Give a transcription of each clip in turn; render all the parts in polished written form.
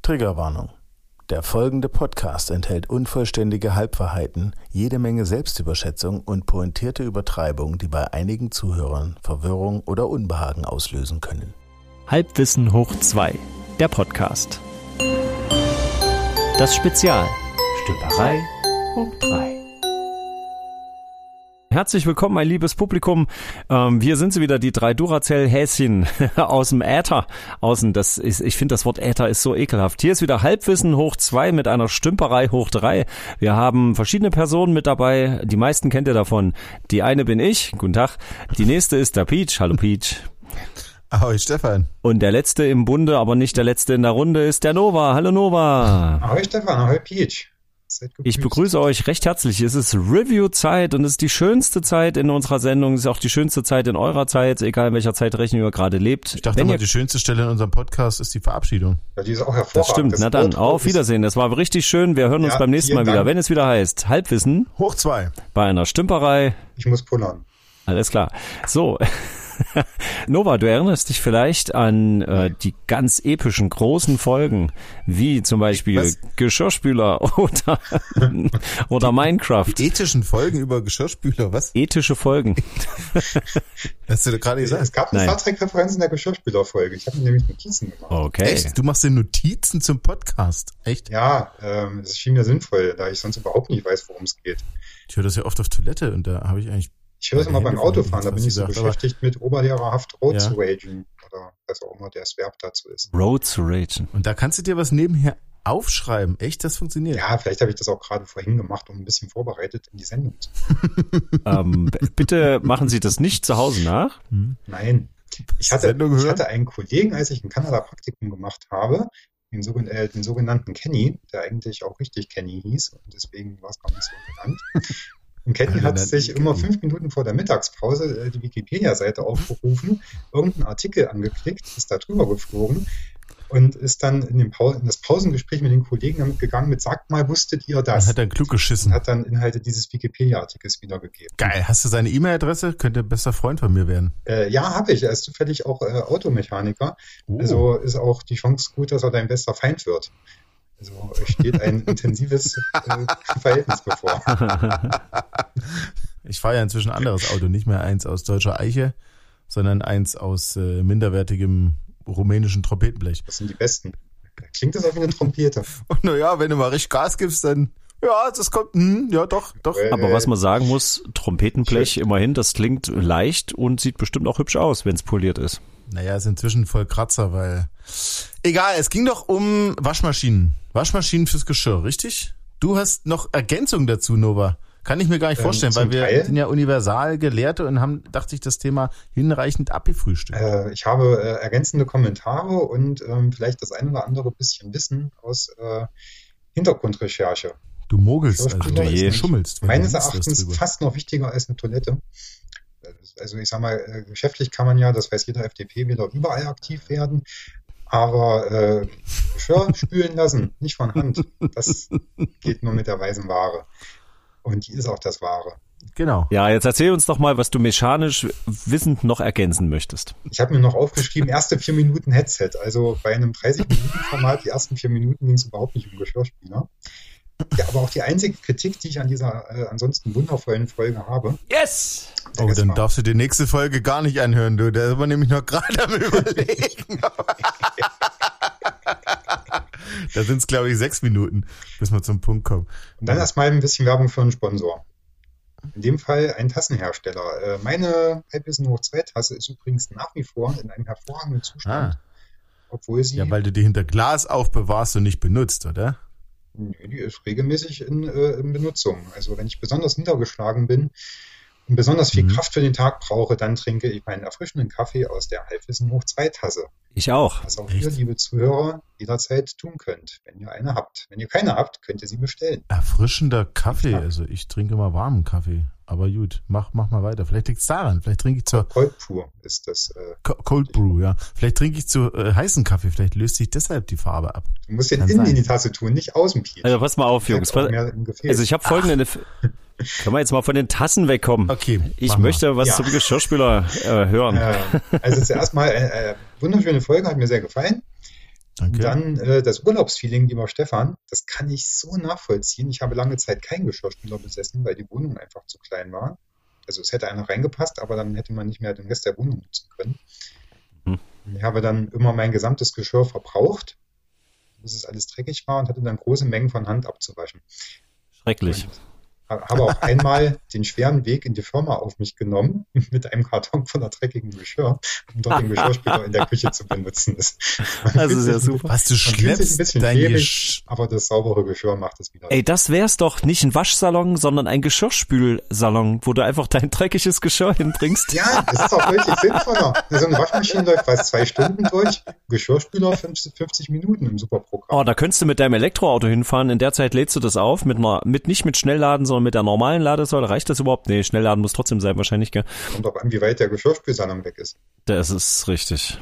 Triggerwarnung. Der folgende Podcast enthält unvollständige Halbwahrheiten, jede Menge Selbstüberschätzung und pointierte Übertreibung, die bei einigen Zuhörern Verwirrung oder Unbehagen auslösen können. Halbwissen hoch 2, der Podcast. Das Spezial. Stümperei hoch 3. Herzlich willkommen, mein liebes Publikum. Hier sind sie wieder, die drei Duracell-Häschen aus dem Äther. Ich finde, das Wort Äther ist so ekelhaft. Hier ist wieder Halbwissen hoch 2 mit einer Stümperei hoch 3. Wir haben verschiedene Personen mit dabei. Die meisten kennt ihr davon. Die eine bin ich. Guten Tag. Die nächste ist der Peach. Hallo Peach. Ahoi Stefan. Und der letzte im Bunde, aber nicht der letzte in der Runde, ist der Nova. Hallo Nova. Ahoi Stefan, ahoi Peach. Ich begrüße euch recht herzlich. Es ist Review-Zeit und es ist die schönste Zeit in unserer Sendung. Es ist auch die schönste Zeit in eurer Zeit, egal in welcher Zeitrechnung ihr gerade lebt. Ich dachte immer, die schönste Stelle in unserem Podcast ist die Verabschiedung. Ja, die ist auch hervorragend. Das stimmt. Na dann, auf Wiedersehen. Das war richtig schön. Wir hören uns beim nächsten Mal wieder, wenn es wieder heißt Halbwissen hoch 2 bei einer Stümperei. Ich muss pullern. Alles klar. So. Nova, du erinnerst dich vielleicht an die ganz epischen, großen Folgen, wie zum Beispiel Geschirrspüler oder Minecraft. Die ethischen Folgen über Geschirrspüler, was? Ethische Folgen. Hast du gerade gesagt? Es gab eine Star Trek-Referenz in der Geschirrspüler-Folge. Ich habe mir nämlich Notizen gemacht. Okay. Echt? Du machst dir Notizen zum Podcast? Echt? Ja, es schien mir sinnvoll, da ich sonst überhaupt nicht weiß, worum es geht. Ich höre das ja oft auf Toilette und da habe ich eigentlich... Ich höre es immer beim Autofahren, da bin ich so beschäftigt mit oberlehrerhaft Road zu ragen oder was auch immer der Verb dazu ist. Road zu ragen. Und da kannst du dir was nebenher aufschreiben. Echt, das funktioniert? Ja, vielleicht habe ich das auch gerade vorhin gemacht, um ein bisschen vorbereitet in die Sendung zu bitte machen Sie das nicht zu Hause nach. Nein. Ich hatte einen Kollegen, als ich in Kanada Praktikum gemacht habe, den sogenannten Kenny, der eigentlich auch richtig Kenny hieß und deswegen war es gar nicht so genannt. Und Kenny hat sich immer 5 Minuten vor der Mittagspause die Wikipedia-Seite aufgerufen, irgendeinen Artikel angeklickt, ist da drüber geflogen und ist dann in das Pausengespräch mit den Kollegen damit gegangen mit, sagt mal, wusstet ihr das? Und hat dann klug geschissen. Und hat dann Inhalte dieses Wikipedia-Artikels wiedergegeben. Geil, hast du seine E-Mail-Adresse? Könnte ein bester Freund von mir werden. Ja, habe ich. Er ist zufällig auch Automechaniker. Also ist auch die Chance gut, dass er dein bester Feind wird. Also euch steht ein intensives Verhältnis bevor. Ich fahre ja inzwischen ein anderes Auto, nicht mehr eins aus deutscher Eiche, sondern eins aus minderwertigem rumänischen Trompetenblech. Das sind die besten. Klingt das auch wie eine Trompete. Und naja, wenn du mal richtig Gas gibst, dann ja, das kommt, ja doch. Aber was man sagen muss, Trompetenblech immerhin, das klingt leicht und sieht bestimmt auch hübsch aus, wenn es poliert ist. Naja, ist inzwischen voll Kratzer, weil... Egal, es ging doch um Waschmaschinen. Waschmaschinen fürs Geschirr, richtig? Du hast noch Ergänzungen dazu, Nova. Kann ich mir gar nicht vorstellen, weil wir sind ja universal Gelehrte und haben, dachte ich, das Thema hinreichend abgefrühstückt. Ich habe ergänzende Kommentare und vielleicht das ein oder andere bisschen Wissen aus Hintergrundrecherche. Du mogelst, also du schummelst. Meines Erachtens fast noch wichtiger als eine Toilette. Also ich sag mal, geschäftlich kann man ja, das weiß jeder FDP, wieder überall aktiv werden. Aber Geschirr spülen lassen, nicht von Hand. Das geht nur mit der weißen Ware. Und die ist auch das Wahre. Genau. Ja, jetzt erzähl uns doch mal, was du mechanisch wissend noch ergänzen möchtest. Ich habe mir noch aufgeschrieben, erste 4 Minuten Headset. Also bei einem 30-Minuten-Format, die ersten 4 Minuten ging es überhaupt nicht um Geschirrspüler. Ja, aber auch die einzige Kritik, die ich an dieser ansonsten wundervollen Folge habe. Yes! Oh, dann darfst du die nächste Folge gar nicht anhören, du. Da sind wir nämlich noch gerade am Überlegen. Da sind es, glaube ich, 6 Minuten, bis wir zum Punkt kommen. Und dann erstmal ein bisschen Werbung für einen Sponsor. In dem Fall ein Tassenhersteller. Meine Halbwissen hoch 2 Tasse ist übrigens nach wie vor in einem hervorragenden Zustand. Obwohl sie... Ja, weil du die hinter Glas aufbewahrst und nicht benutzt, oder? Nee, die ist regelmäßig in Benutzung. Also wenn ich besonders niedergeschlagen bin und besonders viel Kraft für den Tag brauche, dann trinke ich meinen erfrischenden Kaffee aus der Halbwissen hoch 2 Tasse. Ich auch. Was auch ihr, liebe Zuhörer, jederzeit tun könnt, wenn ihr eine habt. Wenn ihr keine habt, könnt ihr sie bestellen. Erfrischender Kaffee, also ich trinke immer warmen Kaffee. Aber gut, mach mal weiter. Vielleicht liegt es daran. Vielleicht trinke ich zur... Cold Brew ist das. Cold Brew, ja. Vielleicht trinke ich zu heißen Kaffee. Vielleicht löst sich deshalb die Farbe ab. Du musst den innen in die Tasse tun, nicht außen, Peach. Also pass mal auf, Jungs. Also ich habe folgende... Können wir jetzt mal von den Tassen wegkommen? Okay. Ich möchte was zum Geschirrspüler hören. Also zuerst mal, wunderschöne Folge, hat mir sehr gefallen. Danke. Dann das Urlaubsfeeling, lieber Stefan, das kann ich so nachvollziehen. Ich habe lange Zeit keinen Geschirrspüler besessen, weil die Wohnung einfach zu klein war. Also es hätte einer reingepasst, aber dann hätte man nicht mehr den Rest der Wohnung nutzen können. Ich habe dann immer mein gesamtes Geschirr verbraucht, bis es alles dreckig war und hatte dann große Mengen von Hand abzuwaschen. Schrecklich. Habe auch einmal den schweren Weg in die Firma auf mich genommen, mit einem Karton voller dreckigem Geschirr, um dort den Geschirrspüler in der Küche zu benutzen. Das ist ja super. Was, du schleppst ein bisschen schwierig, aber das saubere Geschirr macht es wieder. Ey, das wär's doch nicht ein Waschsalon, sondern ein Geschirrspülsalon, wo du einfach dein dreckiges Geschirr hinbringst. Ja, das ist auch deutlich sinnvoller. So eine Waschmaschine läuft fast 2 Stunden durch, Geschirrspüler 50 Minuten im Superprogramm. Oh, da könntest du mit deinem Elektroauto hinfahren, in der Zeit lädst du das auf, nicht mit Schnellladen, sondern mit der normalen Ladesäule. Reicht das überhaupt? Nee, Schnellladen muss trotzdem sein wahrscheinlich, gell? Kommt auch an, wie weit der Geschirrspülsalon weg ist. Das ist richtig.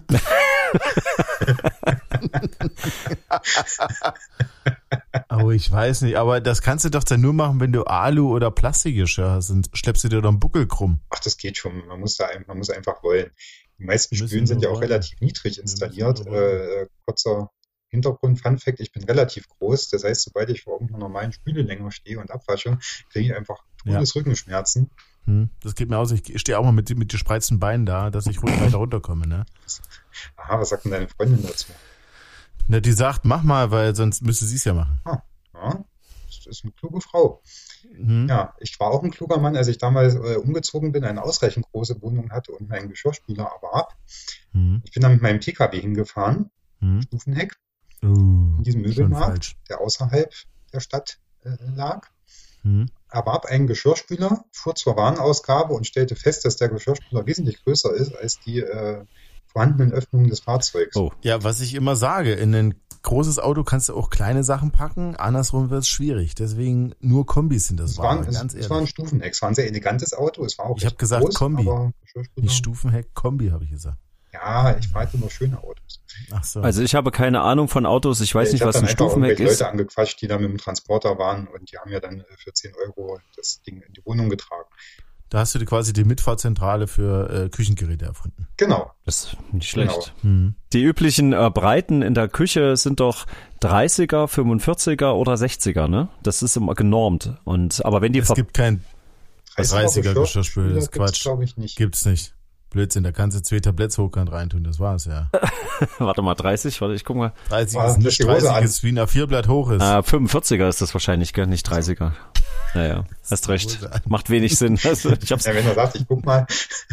Oh, ich weiß nicht, aber das kannst du doch dann nur machen, wenn du Alu- oder Plastikgeschirr hast. Und schleppst du dir doch einen Buckel krumm. Ach, das geht schon. Man muss einfach wollen. Die meisten Spülen sind ja auch relativ niedrig installiert. Kurzer Hintergrund, Fun Fact, ich bin relativ groß. Das heißt, sobald ich vor irgendeiner normalen Spüle länger stehe und abwasche, kriege ich einfach Rückenschmerzen. Das geht mir aus. Ich stehe auch mal mit gespreizten Beinen da, dass ich ruhig weiter runterkomme. Ne? Aha, was sagt denn deine Freundin dazu? Na, die sagt, mach mal, weil sonst müsste sie es ja machen. Ja, das ist eine kluge Frau. Ja, ich war auch ein kluger Mann, als ich damals umgezogen bin, eine ausreichend große Wohnung hatte und meinen Geschirrspüler erwarb. Ich bin dann mit meinem PKW hingefahren, Stufenheck, in diesem Möbelmarkt, der außerhalb der Stadt lag. Erwarb einen Geschirrspüler, fuhr zur Warenausgabe und stellte fest, dass der Geschirrspüler wesentlich größer ist als die vorhandenen Öffnungen des Fahrzeugs. Oh. Ja, was ich immer sage, in ein großes Auto kannst du auch kleine Sachen packen, andersrum wird es schwierig. Deswegen nur Kombis sind das Wahre, ganz ehrlich. Es war ein Stufenheck, es war ein sehr elegantes Auto, es war auch Ich habe gesagt groß, Kombi, nicht Stufenheck, Kombi habe ich gesagt. Ja, ich fahre halt immer schöne Autos. Ach so. Also ich habe keine Ahnung von Autos, ich weiß nicht, was ein Stufenheck ist. Ich habe Leute angequatscht, die da mit dem Transporter waren und die haben ja dann für 10 € das Ding in die Wohnung getragen. Da hast du quasi die Mitfahrzentrale für Küchengeräte erfunden. Genau. Das ist nicht schlecht. Genau. Die üblichen Breiten in der Küche sind doch 30er, 45er oder 60er, ne? Das ist immer genormt. Aber wenn die es gibt kein 30er Geschirrspüler, das ist Quatsch. Glaube ich nicht. Gibt's nicht. Blödsinn, da kannst du 2 Tabletts hochkant reintun, das war's, ja. Warte mal, 30, ich guck mal. 30 ist nicht 30 ist wie ein A4-Blatt hoch ist. 45er ist das wahrscheinlich, gell? Nicht 30er. Naja, hast recht. Macht wenig Sinn. Also, wenn er sagt, ich guck mal.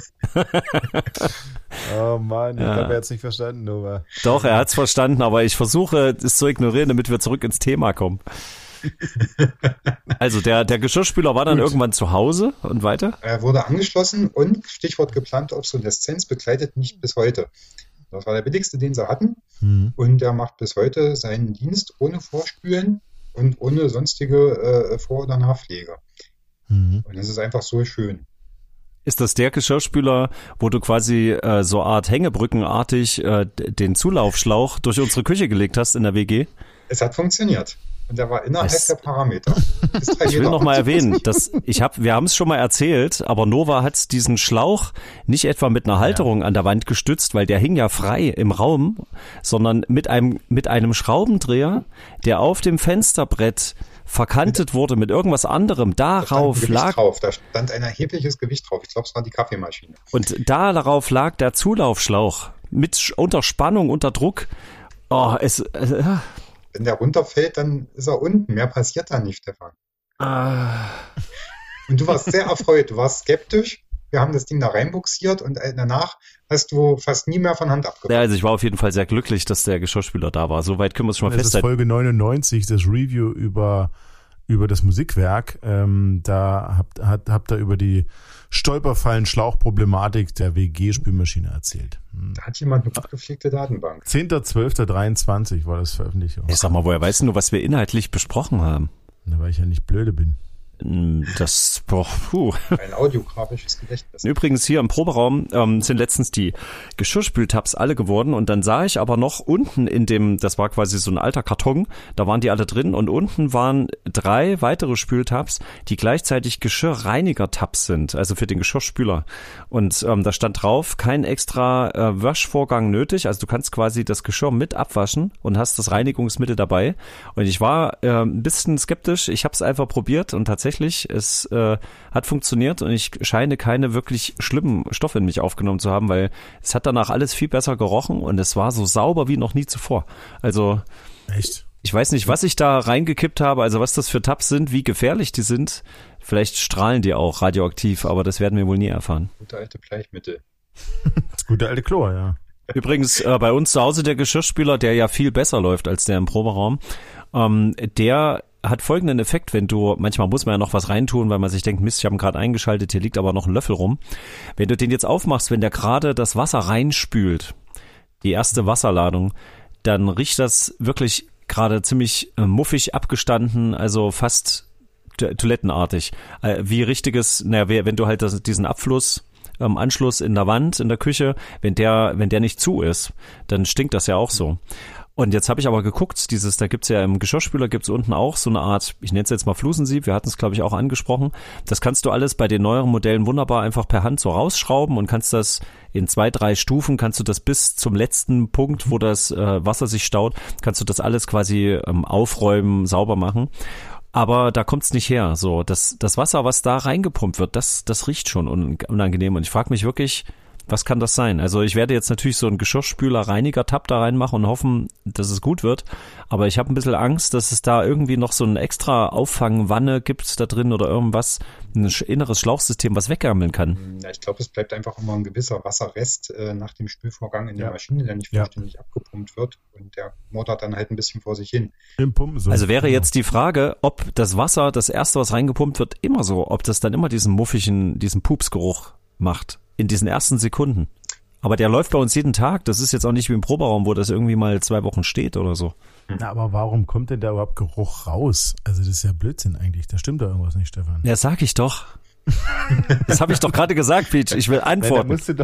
Oh Mann, ich habe jetzt nicht verstanden, Nova. Doch, er hat's verstanden, aber ich versuche, es zu ignorieren, damit wir zurück ins Thema kommen. Also der Geschirrspüler war dann irgendwann zu Hause und weiter? Er wurde angeschlossen und, Stichwort geplante Obsoleszenz, begleitet mich bis heute. Das war der billigste, den sie hatten. Und der macht bis heute seinen Dienst ohne Vorspülen und ohne sonstige Vor- oder Nachpflege. Und das ist einfach so schön. Ist das der Geschirrspüler, wo du quasi so Art Hängebrückenartig den Zulaufschlauch durch unsere Küche gelegt hast in der WG? Es hat funktioniert. Und der war innerhalb der Parameter. Ich will noch mal erwähnen, wir haben es schon mal erzählt, aber Nova hat diesen Schlauch nicht etwa mit einer Halterung an der Wand gestützt, weil der hing ja frei im Raum, sondern mit einem Schraubendreher, der auf dem Fensterbrett verkantet wurde mit irgendwas anderem. Darauf lag da stand ein erhebliches Gewicht drauf. Ich glaube, es war die Kaffeemaschine. Und darauf lag der Zulaufschlauch unter Spannung, unter Druck. Oh, wenn der runterfällt, dann ist er unten. Mehr passiert da nicht, Stefan. Und du warst sehr erfreut. Du warst skeptisch. Wir haben das Ding da reinbuxiert und danach hast du fast nie mehr von Hand abgefangen. Ja, also ich war auf jeden Fall sehr glücklich, dass der Geschirrspüler da war. Soweit können wir es schon mal festhalten. Das ist Folge 99, das Review über das Musikwerk. Da habt ihr über die Stolperfallen-Schlauchproblematik der WG-Spülmaschine erzählt. Da hat jemand eine gut gepflegte Datenbank. 10.12.23 war das Veröffentlichung. Ich sag mal, woher weißt du, was wir inhaltlich besprochen haben? Na, weil ich ja nicht blöde bin. Ein audiografisches Gedächtnis. Übrigens hier im Proberaum sind letztens die Geschirrspültabs alle geworden und dann sah ich aber noch unten in dem, das war quasi so ein alter Karton, da waren die alle drin und unten waren 3 weitere Spültabs, die gleichzeitig Geschirrreiniger-Tabs sind, also für den Geschirrspüler. Und da stand drauf, kein extra Waschvorgang nötig, also du kannst quasi das Geschirr mit abwaschen und hast das Reinigungsmittel dabei. Und ich war ein bisschen skeptisch, ich habe es einfach probiert und tatsächlich, es hat funktioniert und ich scheine keine wirklich schlimmen Stoffe in mich aufgenommen zu haben, weil es hat danach alles viel besser gerochen und es war so sauber wie noch nie zuvor. Also echt? Ich weiß nicht, was ich da reingekippt habe, also was das für Tabs sind, wie gefährlich die sind. Vielleicht strahlen die auch radioaktiv, aber das werden wir wohl nie erfahren. Gute alte Bleichmittel. Das gute alte Chlor, ja. Übrigens, bei uns zu Hause der Geschirrspüler, der ja viel besser läuft als der im Proberaum, der hat folgenden Effekt, wenn du, manchmal muss man ja noch was reintun, weil man sich denkt, Mist, ich habe ihn gerade eingeschaltet, hier liegt aber noch ein Löffel rum. Wenn du den jetzt aufmachst, wenn der gerade das Wasser reinspült, die erste Wasserladung, dann riecht das wirklich gerade ziemlich muffig abgestanden, also fast toilettenartig. Wie richtiges, wenn du halt diesen Abfluss Anschluss in der Wand, in der Küche, wenn der nicht zu ist, dann stinkt das ja auch so. Und jetzt habe ich aber geguckt, da gibt's ja im Geschirrspüler gibt's unten auch so eine Art, ich nenne es jetzt mal Flusensieb, wir hatten es glaube ich auch angesprochen. Das kannst du alles bei den neueren Modellen wunderbar einfach per Hand so rausschrauben und kannst das in 2, 3 Stufen, kannst du das bis zum letzten Punkt, wo das Wasser sich staut, kannst du das alles quasi aufräumen, sauber machen. Aber da kommt's nicht her. So, das Wasser, was da reingepumpt wird, das riecht schon unangenehm. Und ich frage mich wirklich, was kann das sein? Also ich werde jetzt natürlich so einen Geschirrspüler-Reiniger-Tab da reinmachen und hoffen, dass es gut wird. Aber ich habe ein bisschen Angst, dass es da irgendwie noch so eine extra Auffangwanne gibt da drin oder irgendwas, ein inneres Schlauchsystem, was weggammeln kann. Ja, ich glaube, es bleibt einfach immer ein gewisser Wasserrest nach dem Spülvorgang in der Maschine, der nicht vollständig abgepumpt wird. Und der mottert dann halt ein bisschen vor sich hin. Also wäre jetzt die Frage, ob das Wasser, das erste, was reingepumpt wird, immer so, ob das dann immer diesen muffigen, diesen Pupsgeruch macht. In diesen ersten Sekunden. Aber der läuft bei uns jeden Tag. Das ist jetzt auch nicht wie im Proberaum, wo das irgendwie mal 2 Wochen steht oder so. Na, aber warum kommt denn da überhaupt Geruch raus? Also das ist ja Blödsinn eigentlich. Da stimmt doch irgendwas nicht, Stefan. Ja, sag ich doch. Das habe ich doch gerade gesagt, Peach. Ich will antworten. Da musst du doch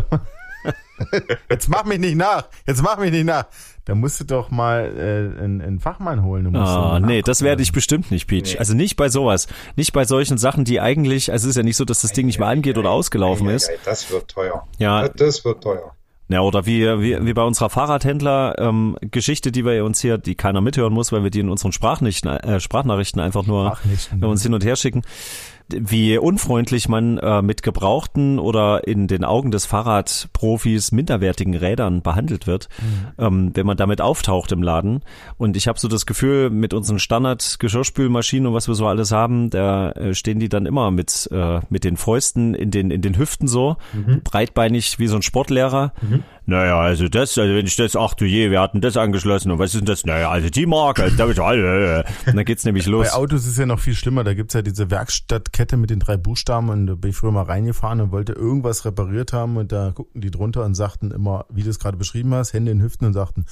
Jetzt mach mich nicht nach. Da musst du doch mal einen Fachmann holen. Nee, das werde ich bestimmt nicht, Peach. Nee. Also nicht bei sowas. Nicht bei solchen Sachen, die eigentlich, also es ist ja nicht so, dass das Ding nicht mehr angeht oder ausgelaufen ist. Das wird teuer. Ja. Das wird teuer. Ja, oder wie bei unserer Fahrradhändler-Geschichte, die wir uns hier, die keiner mithören muss, weil wir die in unseren Sprachnachrichten einfach nur uns hin und her schicken. Wie unfreundlich man mit gebrauchten oder in den Augen des Fahrradprofis minderwertigen Rädern behandelt wird, wenn man damit auftaucht im Laden. Und ich habe so das Gefühl, mit unseren Standard-Geschirrspülmaschinen und was wir so alles haben, da stehen die dann immer mit den Fäusten in den Hüften so, breitbeinig wie so ein Sportlehrer. Naja, also wenn ich das, ach du je, wir hatten das angeschlossen und was ist denn das? Naja, also die Marke, und dann geht's nämlich los. Bei Autos ist ja noch viel schlimmer, da gibt's ja diese Werkstattkette mit den 3 Buchstaben und da bin ich früher mal reingefahren und wollte irgendwas repariert haben und da guckten die drunter und sagten immer, wie du es gerade beschrieben hast, Hände in den Hüften und sagten,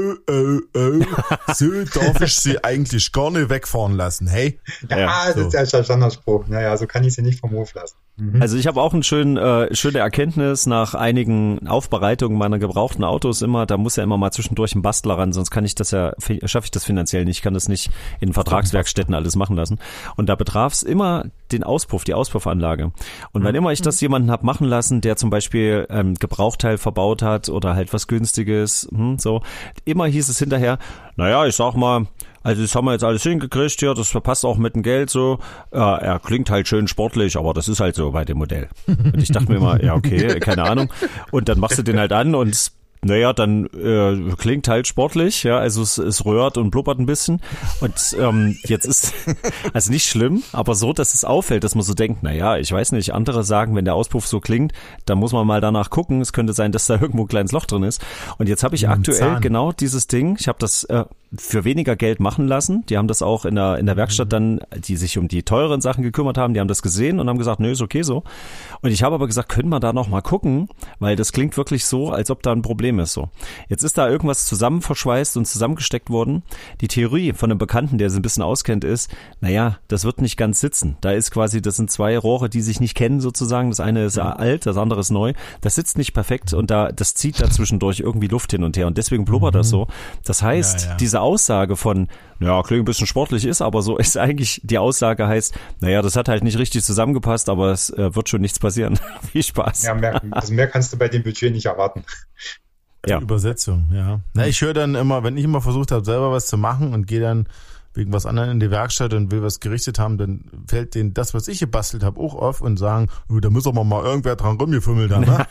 so darf ich sie eigentlich gar nicht wegfahren lassen, hey? Ja, so. Das ist ja der Standardspruch, naja, so kann ich sie nicht vom Hof lassen. Also ich habe auch eine schöne Erkenntnis nach einigen Aufbereitungen meiner gebrauchten Autos immer, da muss ja immer mal zwischendurch ein Bastler ran, sonst schaffe ich das finanziell nicht, ich kann das nicht in Vertragswerkstätten alles machen lassen. Und da betraf es immer den Auspuff, die Auspuffanlage. Und wenn immer ich das jemanden hab machen lassen, der zum Beispiel Gebrauchteil verbaut hat oder halt was Günstiges, so, immer hieß es hinterher, naja, ich sag mal, also das haben wir jetzt alles hingekriegt hier, das verpasst auch mit dem Geld so. Er klingt halt schön sportlich, aber das ist halt so bei dem Modell. Und ich dachte mir immer, ja okay, keine Ahnung. Und dann machst du den halt an und naja, dann klingt halt sportlich, ja, also es röhrt und blubbert ein bisschen. Und jetzt ist, also nicht schlimm, aber so, dass es auffällt, dass man so denkt, naja, ich weiß nicht, andere sagen, wenn der Auspuff so klingt, dann muss man mal danach gucken. Es könnte sein, dass da irgendwo ein kleines Loch drin ist. Und jetzt habe ich aktuell genau dieses Ding, ich habe das für weniger Geld machen lassen. Die haben das auch in der Werkstatt dann, die sich um die teuren Sachen gekümmert haben, die haben das gesehen und haben gesagt, nö, ist okay so. Und ich habe aber gesagt, können wir da noch mal gucken, weil das klingt wirklich so, als ob da ein Problem ist so. Jetzt ist da irgendwas zusammen verschweißt und zusammengesteckt worden. Die Theorie von einem Bekannten, der sich ein bisschen auskennt, ist, naja, das wird nicht ganz sitzen. Da ist quasi, das sind zwei Rohre, die sich nicht kennen sozusagen. Das eine ist alt, das andere ist neu. Das sitzt nicht perfekt und das zieht da zwischendurch irgendwie Luft hin und her und deswegen blubbert das so. Das heißt, diese Aussage von, ja, klingt ein bisschen sportlich, ist aber so, ist eigentlich, die Aussage heißt, naja, das hat halt nicht richtig zusammengepasst, aber es wird schon nichts passieren. Viel Spaß. Ja, mehr kannst du bei dem Budget nicht erwarten. Ja. Übersetzung, ja. Na, ich höre dann immer, wenn ich immer versucht habe, selber was zu machen und gehe dann wegen was anderem in die Werkstatt und will was gerichtet haben, dann fällt denen das, was ich gebastelt habe, auch auf und sagen, da muss aber mal irgendwer dran rumgefummelt haben, ne?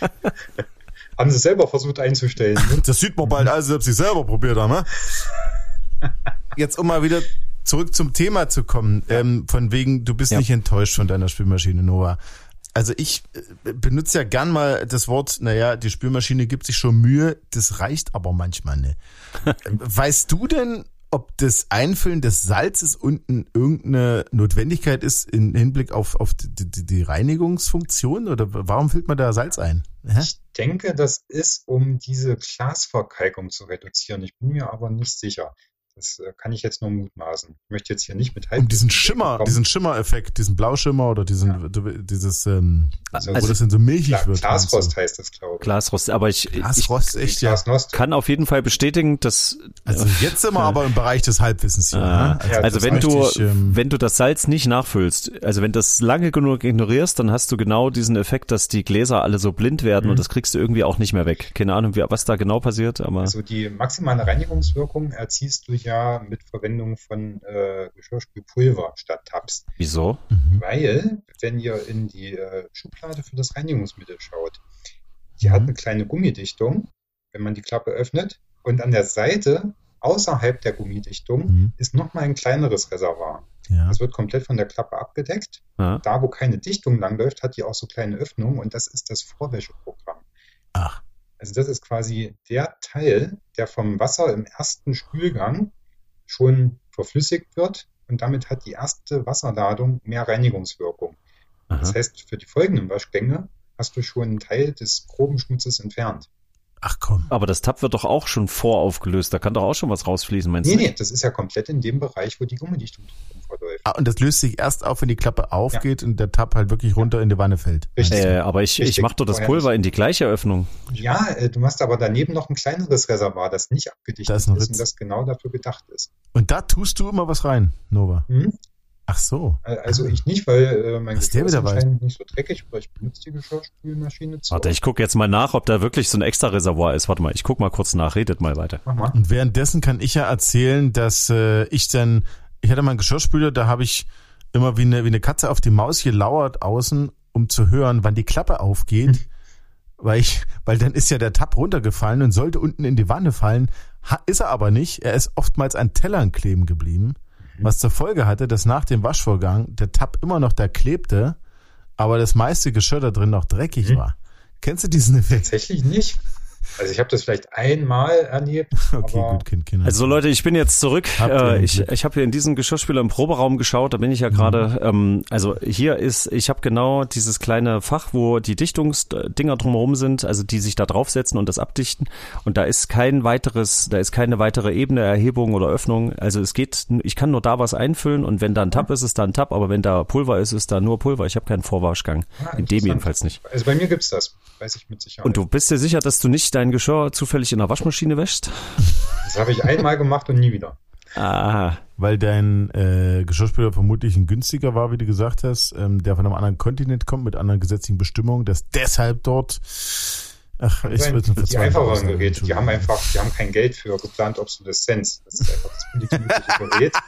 Haben sie selber versucht einzustellen. Ne? Das sieht man bald, als ob sie selber probiert haben, ne? Jetzt, um mal wieder zurück zum Thema zu kommen, von wegen, du bist nicht enttäuscht von deiner Spülmaschine, Nova. Also ich benutze ja gern mal das Wort, naja, die Spülmaschine gibt sich schon Mühe, das reicht aber manchmal nicht. Weißt du denn, ob das Einfüllen des Salzes unten irgendeine Notwendigkeit ist im Hinblick auf die Reinigungsfunktion oder warum füllt man da Salz ein? Ich denke, das ist, um diese Glasverkalkung zu reduzieren. Ich bin mir aber nicht sicher. Das kann ich jetzt nur mutmaßen. Ich möchte jetzt hier nicht mit Um diesen Schimmereffekt, diesen Blauschimmer oder dieses, wo das dann so milchig wird. Glasrost heißt das, glaube ich. Glasrost, aber Glasrost, echt, ja. Kann auf jeden Fall bestätigen, dass... Also jetzt sind wir aber im Bereich des Halbwissens hier. Ne? Also wenn du das Salz nicht nachfüllst, also wenn du das lange genug ignorierst, dann hast du genau diesen Effekt, dass die Gläser alle so blind werden und das kriegst du irgendwie auch nicht mehr weg. Keine Ahnung, was da genau passiert, aber... Also die maximale Reinigungswirkung erziehst du ja mit Verwendung von Geschirrspülpulver statt Tabs. Wieso? Weil, wenn ihr in die Schublade für das Reinigungsmittel schaut, die hat eine kleine Gummidichtung, wenn man die Klappe öffnet, und an der Seite, außerhalb der Gummidichtung, ist nochmal ein kleineres Reservoir. Ja. Das wird komplett von der Klappe abgedeckt. Ja. Da, wo keine Dichtung langläuft, hat die auch so kleine Öffnungen und das ist das Vorwäscheprogramm. Ach. Also das ist quasi der Teil, der vom Wasser im ersten Spülgang schon verflüssigt wird und damit hat die erste Wasserladung mehr Reinigungswirkung. Aha. Das heißt, für die folgenden Waschgänge hast du schon einen Teil des groben Schmutzes entfernt. Ach komm. Aber das Tab wird doch auch schon voraufgelöst, da kann doch auch schon was rausfließen, meinst du? Nee, das ist ja komplett in dem Bereich, wo die Gummidichtung verläuft. Und das löst sich erst auf, wenn die Klappe aufgeht und der Tab halt wirklich runter in die Wanne fällt. Richtig. Aber ich mach doch das Pulver in die gleiche Öffnung. Ja, du machst aber daneben noch ein kleineres Reservoir, das nicht abgedichtet ist und das genau dafür gedacht ist. Und da tust du immer was rein, Nova? Ach so. Also ich nicht, weil mein Geschirr ist anscheinend nicht so dreckig, aber ich benutze die Geschirrspülmaschine zu. Warte, ich gucke jetzt mal nach, ob da wirklich so ein extra Reservoir ist. Warte mal, ich guck mal kurz nach, redet mal weiter. Mach mal. Und währenddessen kann ich ja erzählen, dass ich hatte mal einen Geschirrspüler, da habe ich immer wie eine Katze auf die Maus gelauert außen, um zu hören, wann die Klappe aufgeht. Weil dann ist ja der Tab runtergefallen und sollte unten in die Wanne fallen. Ist er aber nicht. Er ist oftmals an Tellern kleben geblieben. Was zur Folge hatte, dass nach dem Waschvorgang der Tab immer noch da klebte, aber das meiste Geschirr da drin noch dreckig war. Kennst du diesen Effekt? Tatsächlich nicht. Also ich habe das vielleicht einmal erlebt. Okay, gut, Kind. Also Leute, ich bin jetzt zurück. Ich habe hier in diesen Geschirrspüler im Proberaum geschaut, da bin ich ja gerade. Also hier ich habe genau dieses kleine Fach, wo die Dichtungsdinger drumherum sind, also die sich da draufsetzen und das abdichten. Und da ist keine weitere Ebene, Erhebung oder Öffnung. Also ich kann nur da was einfüllen und wenn da ein Tab ist, ist da ein Tab, aber wenn da Pulver ist, ist da nur Pulver. Ich habe keinen Vorwaschgang. In dem jedenfalls nicht. Also bei mir gibt's das. Weiß ich mit Sicherheit. Und du bist dir sicher, dass du nicht dein Geschirr zufällig in der Waschmaschine wäschst? Das habe ich einmal gemacht und nie wieder. Aha. Weil dein Geschirrspüler vermutlich ein günstiger war, wie du gesagt hast, der von einem anderen Kontinent kommt, mit anderen gesetzlichen Bestimmungen, dass deshalb dort... die einfacheren Geräte, die haben kein Geld für geplante Obsoleszenz. Das ist einfach das billigste mögliche Gerät.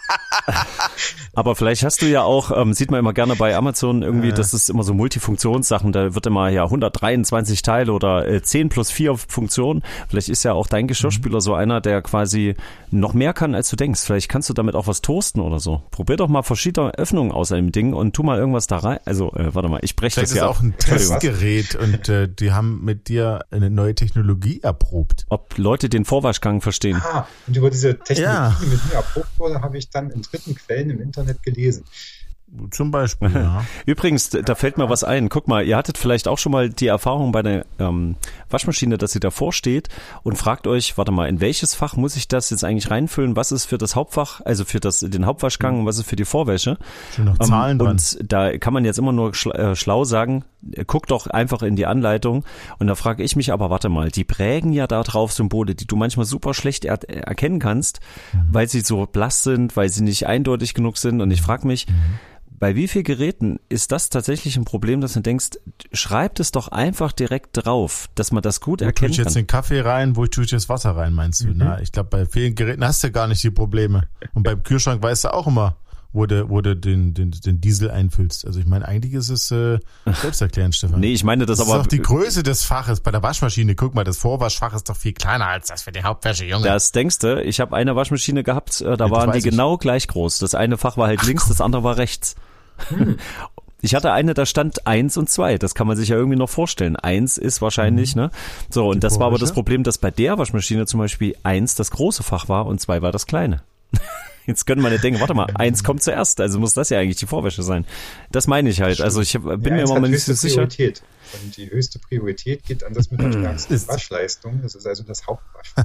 Aber vielleicht hast du ja auch, sieht man immer gerne bei Amazon irgendwie, das ist immer so Multifunktionssachen, da wird immer 123 Teile oder 10 plus 4 Funktionen. Vielleicht ist ja auch dein Geschirrspüler so einer, der quasi noch mehr kann, als du denkst. Vielleicht kannst du damit auch was toasten oder so. Probier doch mal verschiedene Öffnungen aus einem Ding und tu mal irgendwas da rein. Also, warte mal, ich breche das hier ab. Das ist auch ein Testgerät und die haben mit dir eine neue Technologie erprobt. Ob Leute den Vorwaschgang verstehen. Und über diese Technologie, die mit mir erprobt wurde, habe ich dann in dritten Quellen im Internet gelesen. Zum Beispiel, ja. Übrigens, da fällt mir was ein. Guck mal, ihr hattet vielleicht auch schon mal die Erfahrung bei der Waschmaschine, dass sie davor steht und fragt euch, warte mal, in welches Fach muss ich das jetzt eigentlich reinfüllen? Was ist für das Hauptfach, also für den Hauptwaschgang und was ist für die Vorwäsche? Schon noch Zahlen dran. Und da kann man jetzt immer nur schlau sagen, guck doch einfach in die Anleitung. Und da frage ich mich aber, warte mal, die prägen ja da drauf Symbole, die du manchmal super schlecht erkennen kannst, weil sie so blass sind, weil sie nicht eindeutig genug sind. Und ich frage mich, bei wie vielen Geräten ist das tatsächlich ein Problem, dass du denkst, schreibt es doch einfach direkt drauf, dass man das gut erkennen kann. Tue ich jetzt den Kaffee rein, wo tue ich das Wasser rein, meinst du? Na, ich glaube, bei vielen Geräten hast du gar nicht die Probleme. Und beim Kühlschrank weißt du auch immer, wo du den Diesel einfüllst. Also ich meine, eigentlich ist es selbsterklärend, Stefan. Nee, ich meine das aber... Das ist auch die Größe des Faches. Bei der Waschmaschine, guck mal, das Vorwaschfach ist doch viel kleiner als das für die Hauptwäsche, Junge. Das denkst du, ich habe eine Waschmaschine gehabt, da waren die genau gleich groß. Das eine Fach war halt links, das andere war rechts. Ich hatte eine, da stand 1 und 2. Das kann man sich ja irgendwie noch vorstellen. 1 ist wahrscheinlich, ne? So, und das war aber das Problem, dass bei der Waschmaschine zum Beispiel 1 das große Fach war und 2 war das kleine. Jetzt können wir nicht denken, warte mal, 1 kommt zuerst, also muss das ja eigentlich die Vorwäsche sein. Das meine ich halt. Also ich bin mir immer mal nicht so sicher. Und die höchste Priorität geht an das mit der stärksten Waschleistung. Das ist also das Hauptwasch.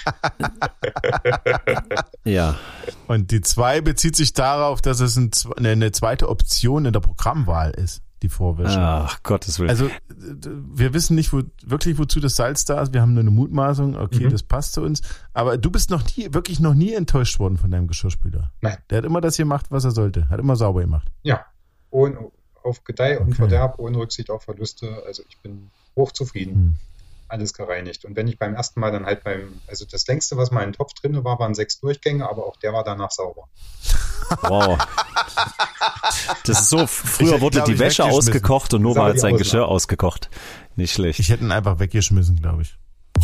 Ja. Und die 2 bezieht sich darauf, dass es eine zweite Option in der Programmwahl ist, die Vorwäsche. Ach, Gottes Willen. Also wir wissen nicht wirklich, wozu das Salz da ist. Wir haben nur eine Mutmaßung. Okay, das passt zu uns. Aber du bist noch nie enttäuscht worden von deinem Geschirrspüler. Nein. Der hat immer das gemacht, was er sollte. Hat immer sauber gemacht. Ja. Und auf Gedeih und Verderb, ohne Rücksicht auf Verluste. Also ich bin hochzufrieden. Alles gereinigt. Und wenn ich beim ersten Mal dann halt also das längste, was mal in den Topf drin war, waren 6 Durchgänge, aber auch der war danach sauber. Wow. Das ist so, früher wurde die Wäsche ausgekocht und Nova hat sein Geschirr ausgekocht. Nicht schlecht. Ich hätte ihn einfach weggeschmissen, glaube ich.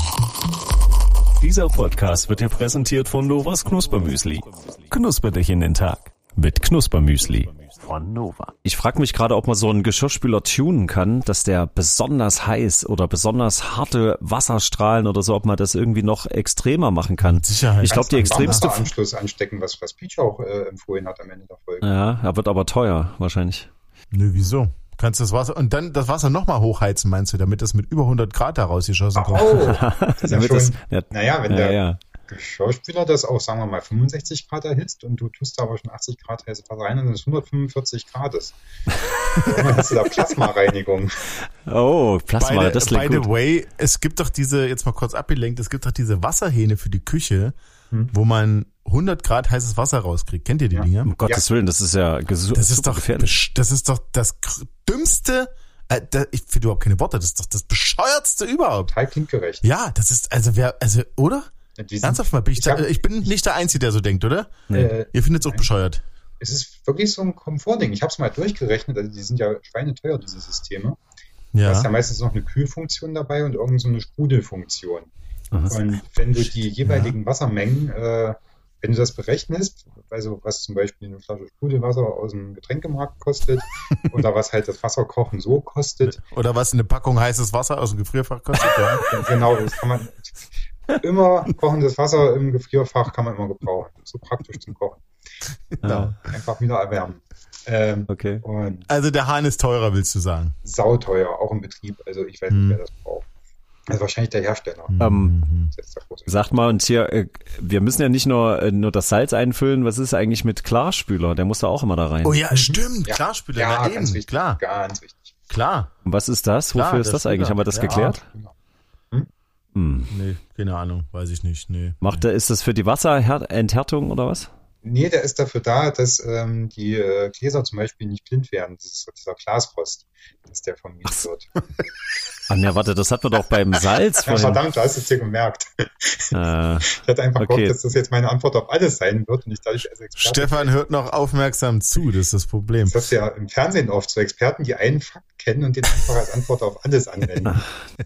Dieser Podcast wird dir präsentiert von Novas Knuspermüsli. Knusper dich in den Tag mit Knuspermüsli von Nova. Ich frage mich gerade, ob man so einen Geschirrspüler tunen kann, dass der besonders heiß oder besonders harte Wasserstrahlen oder so, ob man das irgendwie noch extremer machen kann. Sicherheit. Ich glaube, die extremste... Anschluss anstecken, was Peach auch empfohlen hat am Ende der Folge. Ja, er wird aber teuer, wahrscheinlich. Nö, wieso? Kannst das Wasser und dann das Wasser nochmal hochheizen, meinst du, damit das mit über 100 Grad da rausgeschossen kommt? Das ist ja schon, wenn der Geschirrspüler das auch, sagen wir mal, 65 Grad erhitzt und du tust da aber schon 80 Grad heiße Wasser rein und das ist 145 Grad ist. Dann hast du da Plasmareinigung. Oh, Plasma, das klingt gut. By the way, es gibt doch es gibt doch diese Wasserhähne für die Küche, wo man 100 Grad heißes Wasser rauskriegt. Kennt ihr die Dinger? Um Gottes Willen, das ist ja super gefährlich. Das ist doch das dümmste, ich finde überhaupt keine Worte, das ist doch das bescheuertste überhaupt. Total kindgerecht. Ja, das ist, oder? Ernsthaft mal, ich bin nicht der Einzige, der so denkt, oder? Nee. Ihr findet es auch bescheuert. Es ist wirklich so ein Komfortding. Ich habe es mal durchgerechnet, also die sind ja schweineteuer, diese Systeme. Ja. Da ist ja meistens noch eine Kühlfunktion dabei und irgend so eine Sprudelfunktion. Und wenn du die jeweiligen Wassermengen, wenn du das berechnest, also was zum Beispiel eine Flasche Sprudelwasser aus dem Getränkemarkt kostet oder was halt das Wasserkochen so kostet. Oder was eine Packung heißes Wasser aus dem Gefrierfach kostet. Ja. Genau, das kann man immer, kochendes Wasser im Gefrierfach kann man immer gebrauchen. So praktisch zum Kochen. Genau. Einfach wieder erwärmen. Okay. Also der Hahn ist teurer, willst du sagen? Sauteuer, auch im Betrieb. Also ich weiß nicht, wer das braucht. Also wahrscheinlich der Hersteller. Sagt mal, und hier, wir müssen ja nicht nur das Salz einfüllen, was ist eigentlich mit Klarspüler? Der muss da auch immer da rein. Oh ja, stimmt, Klarspüler. Ja, ganz wichtig. Klar. Ganz wichtig. Klar. Und was ist das? Wofür ist das eigentlich? Haben wir das geklärt? Nee, keine Ahnung, weiß ich nicht. Nee. Ist das für die Wasserenthärtung oder was? Nee, der ist dafür da, dass die Gläser zum Beispiel nicht blind werden. Das ist dieser Glasrost, dass der vermieden wird. Ah, ne, warte, das hatten wir doch beim Salz vorhin. Ja, verdammt, du hast es dir gemerkt. Ich hatte einfach gehofft, dass das jetzt meine Antwort auf alles sein wird und ich dadurch als Experte. Stefan hört noch aufmerksam zu, das ist das Problem. Das hast du ja im Fernsehen oft, so Experten, die einen Fakt kennen und den einfach als Antwort auf alles anwenden.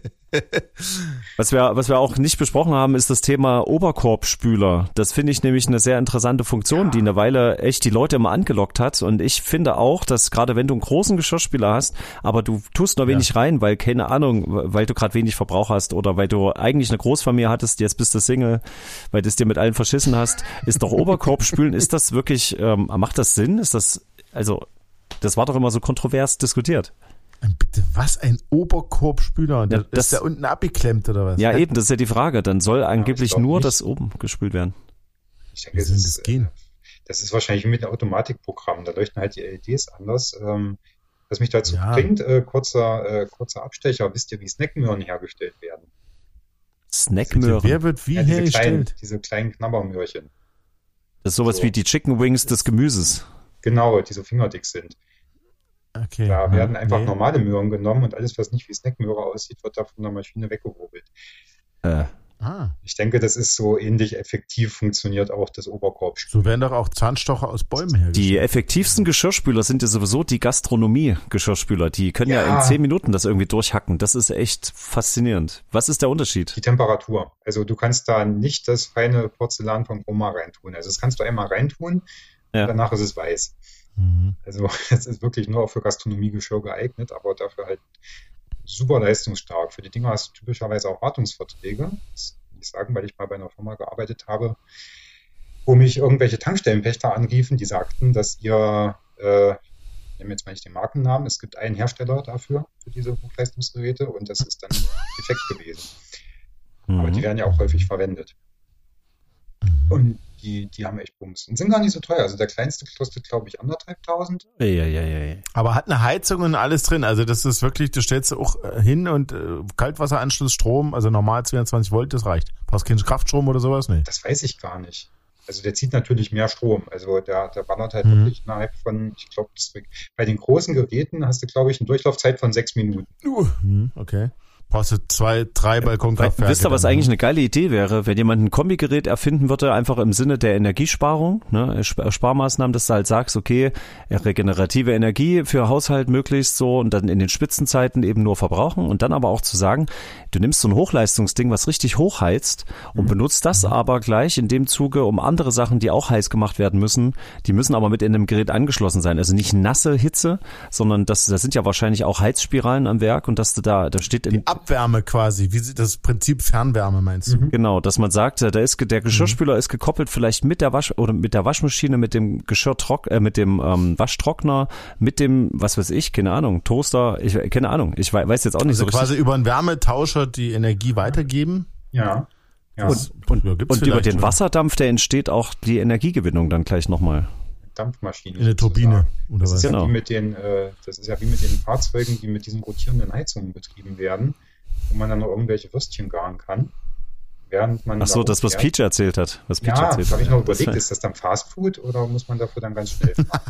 Was wir auch nicht besprochen haben, ist das Thema Oberkorbspüler. Das finde ich nämlich eine sehr interessante Funktion, die eine Weile echt die Leute immer angelockt hat. Und ich finde auch, dass gerade wenn du einen großen Geschirrspüler hast, aber du tust nur wenig rein, weil, keine Ahnung, weil du gerade wenig Verbrauch hast oder weil du eigentlich eine Großfamilie hattest, jetzt bist du Single, weil du es dir mit allen verschissen hast, ist doch Oberkorbspülen, ist das wirklich, macht das Sinn? Ist das, also, das war doch immer so kontrovers diskutiert. Bitte, was? Ein Oberkorbspüler? Ja, ist der unten abgeklemmt oder was? Ja, eben, das ist ja die Frage. Dann soll angeblich nur nicht das oben gespült werden. Ich denke, das ist wahrscheinlich mit einem Automatikprogramm. Da leuchten halt die LEDs anders. Was mich dazu bringt, kurzer Abstecher. Wisst ihr, wie Snackmöhren hergestellt werden? Snackmöhren? Wer wird wie hergestellt? Diese kleinen Knabbermöhrchen. Das ist sowas wie die Chicken Wings des Gemüses. Genau, die so fingerdick sind. Okay. Da werden einfach normale Möhren genommen und alles, was nicht wie Snackmöhre aussieht, wird da von der Maschine weggehobelt. Ich denke, das ist so ähnlich effektiv, funktioniert auch das Oberkorbspüler. So werden doch auch Zahnstocher aus Bäumen hergestellt. Die effektivsten Geschirrspüler sind ja sowieso die Gastronomie-Geschirrspüler. Die können ja in 10 Minuten das irgendwie durchhacken. Das ist echt faszinierend. Was ist der Unterschied? Die Temperatur. Also du kannst da nicht das feine Porzellan von Oma reintun. Also das kannst du einmal reintun, danach ist es weiß. Also es ist wirklich nur auch für Gastronomiegeschirr geeignet, aber dafür halt super leistungsstark. Für die Dinger hast du typischerweise auch Wartungsverträge. Das will ich sagen, weil ich mal bei einer Firma gearbeitet habe, wo mich irgendwelche Tankstellenpächter anriefen, die sagten, dass ihr, ich nehme jetzt mal nicht den Markennamen, es gibt einen Hersteller dafür, für diese Hochleistungsgeräte und das ist dann defekt gewesen. Aber die werden ja auch häufig verwendet. Und die haben echt Bums. Und sind gar nicht so teuer. Also der kleinste kostet, glaube ich, 1.500. Ja. Aber hat eine Heizung und alles drin. Also das ist wirklich, du stellst auch hin und Kaltwasseranschluss, Strom, also normal 22 Volt, das reicht. Brauchst keinen Kraftstrom oder sowas? Nee. Das weiß ich gar nicht. Also der zieht natürlich mehr Strom. Also der ballert halt wirklich innerhalb von, ich glaube, bei den großen Geräten hast du, glaube ich, eine Durchlaufzeit von 6 Minuten. Okay. Brauchst du 2, 3 Balkonkraftwerke. Wisst ihr, was eigentlich eine geile Idee wäre, wenn jemand ein Kombigerät erfinden würde, einfach im Sinne der Energiesparung, ne, Sparmaßnahmen, dass du halt sagst, okay, regenerative Energie für Haushalt möglichst so und dann in den Spitzenzeiten eben nur verbrauchen und dann aber auch zu sagen, du nimmst so ein Hochleistungsding, was richtig hochheizt und benutzt das aber gleich in dem Zuge um andere Sachen, die auch heiß gemacht werden müssen, die müssen aber mit in dem Gerät angeschlossen sein, also nicht nasse Hitze, sondern da sind ja wahrscheinlich auch Heizspiralen am Werk und dass du da steht in Abwärme quasi, wie das Prinzip Fernwärme meinst du? Genau, dass man sagt, da ist der Geschirrspüler ist gekoppelt vielleicht mit der Waschmaschine, mit dem mit dem Waschtrockner, mit dem, was weiß ich, keine Ahnung, Toaster, keine Ahnung, ich weiß jetzt auch nicht also so richtig. Quasi über einen Wärmetauscher die Energie weitergeben? Ja. Und über den Wasserdampf, der entsteht auch die Energiegewinnung dann gleich nochmal. Dampfmaschine. In der Turbine, oder was? Das ist ja wie mit den Fahrzeugen, die mit diesen rotierenden Heizungen betrieben werden, wo man dann noch irgendwelche Würstchen garen kann. Während man das, was Peach erzählt hat. Habe ich noch überlegt, ist das dann Fastfood oder muss man dafür dann ganz schnell fahren?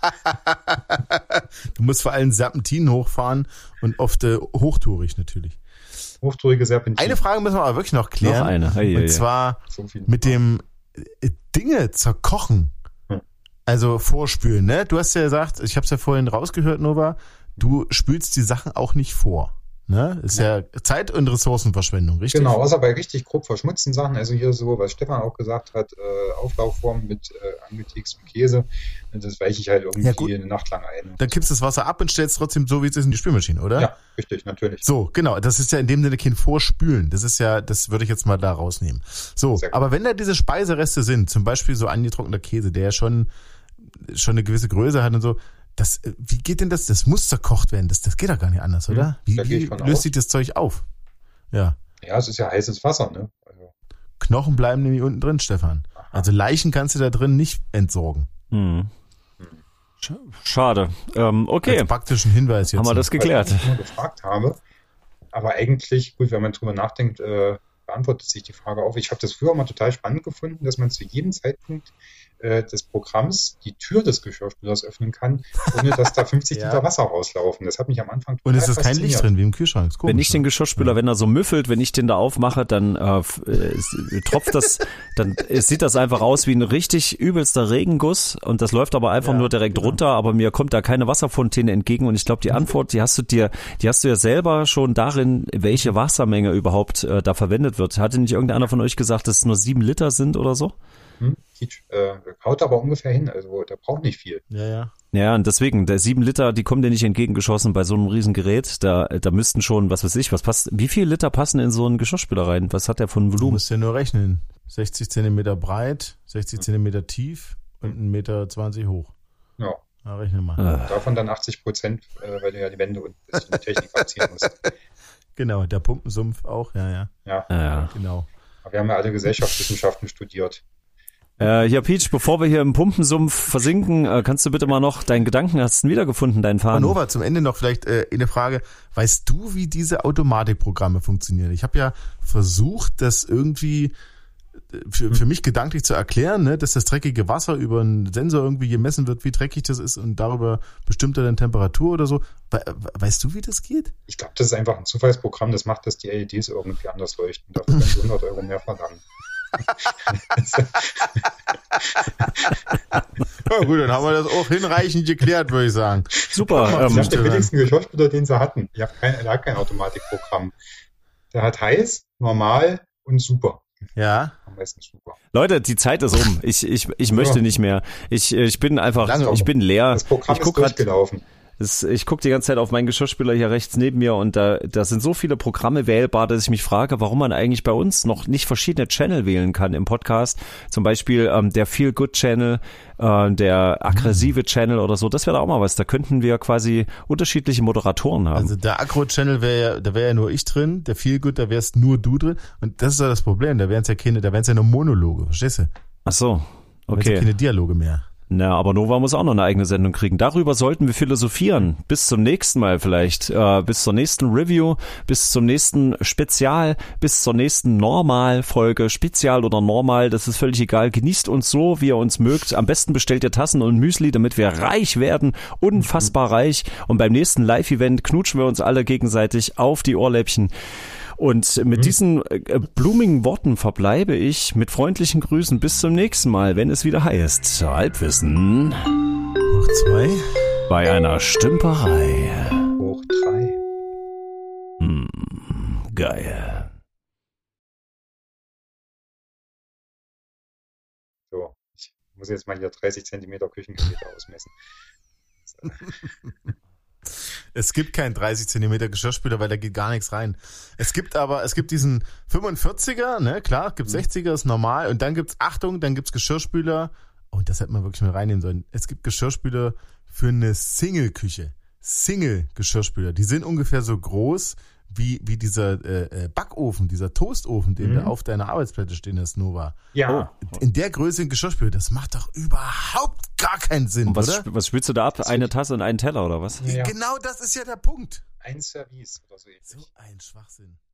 Du musst vor allem Serpentinen hochfahren und oft hochtourig natürlich. Hochtourige Serpentinen. Eine Frage müssen wir aber wirklich noch klären. Noch eine. Und zwar mit dem Dinge zerkochen. Also vorspülen, ne? Du hast ja gesagt, ich habe es ja vorhin rausgehört, Nova, du spülst die Sachen auch nicht vor. Ne? Ist ja Zeit- und Ressourcenverschwendung, richtig? Genau, außer bei richtig grob verschmutzten Sachen, also hier so, was Stefan auch gesagt hat, Auflaufform mit angeteakstem Käse, das weiche ich halt irgendwie eine Nacht lang ein. Dann kippst du das Wasser ab und stellst trotzdem so, wie es ist, in die Spülmaschine, oder? Ja, richtig, natürlich. So, genau, das ist ja in dem Sinne kein Vorspülen, das würde ich jetzt mal da rausnehmen. So, aber wenn da diese Speisereste sind, zum Beispiel so angetrockneter Käse, der ja schon eine gewisse Größe hat und so, wie geht denn das? Das muss zerkocht werden. Das geht doch gar nicht anders, oder? Wie löst sich das Zeug auf? Ja. Ja, es ist ja heißes Wasser, ne? Also. Knochen bleiben nämlich unten drin, Stefan. Aha. Also Leichen kannst du da drin nicht entsorgen. Schade. Okay. Als praktischen Hinweis jetzt. Haben wir das geklärt. Was ich immer gefragt habe. Aber eigentlich, gut, wenn man drüber nachdenkt, beantwortet sich die Frage auch. Ich habe das früher mal total spannend gefunden, dass man zu jedem Zeitpunkt des Programms die Tür des Geschirrspülers öffnen kann, ohne dass da 50 Liter Wasser rauslaufen. Das hat mich am Anfang total Und es ist kein Licht drin, wie im Kühlschrank. Komisch, wenn ich den Geschirrspüler, wenn er so müffelt, wenn ich den da aufmache, dann tropft das, dann sieht das einfach aus wie ein richtig übelster Regenguss und das läuft aber einfach nur direkt runter, aber mir kommt da keine Wasserfontäne entgegen und ich glaube, die Antwort, die hast du ja selber schon darin, welche Wassermenge überhaupt da verwendet wird. Hatte nicht irgendeiner von euch gesagt, dass es nur 7 Liter sind oder so? Haut aber ungefähr hin, also der braucht nicht viel. Ja, und deswegen, der 7 Liter, die kommen dir nicht entgegengeschossen bei so einem riesen Gerät. Da müssten schon, was weiß ich, wie viel Liter passen in so einen Geschirrspüler rein? Was hat der von Volumen? Du musst ja nur rechnen. 60 Zentimeter breit, 60 Zentimeter tief und 1,20 Meter hoch. Ja. Na, rechne mal. Davon dann 80%, weil du ja die Wände und ein bisschen die Technik abziehen musst. Genau, der Pumpensumpf auch, ja. Genau. Aber wir haben ja alle Gesellschaftswissenschaften studiert. Hier, Peach, bevor wir hier im Pumpensumpf versinken, kannst du bitte mal noch deinen Gedanken, hast du ihn wiedergefunden, deinen Faden? Nova, zum Ende noch vielleicht eine Frage. Weißt du, wie diese Automatikprogramme funktionieren? Ich habe ja versucht, das irgendwie für mich gedanklich zu erklären, ne, dass das dreckige Wasser über einen Sensor irgendwie gemessen wird, wie dreckig das ist und darüber bestimmt er dann Temperatur oder so. Weißt du, wie das geht? Ich glaube, das ist einfach ein Zufallsprogramm, das macht, dass die LEDs irgendwie anders leuchten. Dafür können sie 100 Euro mehr verlangen. Ja, gut, dann haben wir das auch hinreichend geklärt, würde ich sagen. Super. Das ist der billigste Geschirrspüler, den sie hatten. Der hat kein Automatikprogramm. Der hat heiß, normal und super. Ja. Am besten super. Leute, die Zeit ist um. Ich möchte nicht mehr. Ich bin einfach, ich bin leer. Das Programm ist durchgelaufen. Ich gucke die ganze Zeit auf meinen Geschirrspüler hier rechts neben mir und da sind so viele Programme wählbar, dass ich mich frage, warum man eigentlich bei uns noch nicht verschiedene Channel wählen kann im Podcast. Zum Beispiel der Feel-Good-Channel, der aggressive Channel oder so. Das wäre da auch mal was. Da könnten wir quasi unterschiedliche Moderatoren haben. Also der Agro-Channel da wäre ja nur ich drin. Der Feel-Good, da wärst nur du drin. Und das ist ja das Problem. Da wären es ja nur Monologe. Verstehst du? Ach so, okay. Da wären keine Dialoge mehr. Na, aber Nova muss auch noch eine eigene Sendung kriegen. Darüber sollten wir philosophieren. Bis zum nächsten Mal vielleicht. Bis zur nächsten Review, bis zum nächsten Spezial, bis zur nächsten Normal-Folge. Spezial oder Normal, das ist völlig egal. Genießt uns so, wie ihr uns mögt. Am besten bestellt ihr Tassen und Müsli, damit wir reich werden. Unfassbar reich. Und beim nächsten Live-Event knutschen wir uns alle gegenseitig auf die Ohrläppchen. Und mit diesen blumigen Worten verbleibe ich mit freundlichen Grüßen bis zum nächsten Mal, wenn es wieder heißt Halbwissen hoch 2 bei einer Stümperei hoch 3. Geil. So, ich muss jetzt mal hier 30 Zentimeter Küchengeräte ausmessen. Es gibt keinen 30 Zentimeter Geschirrspüler, weil da geht gar nichts rein. Es gibt diesen 45er, ne, klar, gibt 60er, ist normal. Und dann gibt's Geschirrspüler. Oh, das hätte man wirklich mal reinnehmen sollen. Es gibt Geschirrspüler für eine Single-Küche. Single-Geschirrspüler. Die sind ungefähr so groß wie dieser Backofen, dieser Toastofen, den da auf deiner Arbeitsplatte stehen ist, Nova. Ja. In der Größe ein Geschirrspüler, das macht doch überhaupt gar keinen Sinn, oder? Was spielst du da ab? Eine Tasse und einen Teller, oder was? Ja. Genau das ist ja der Punkt. Ein Service oder so ähnlich. So ein Schwachsinn.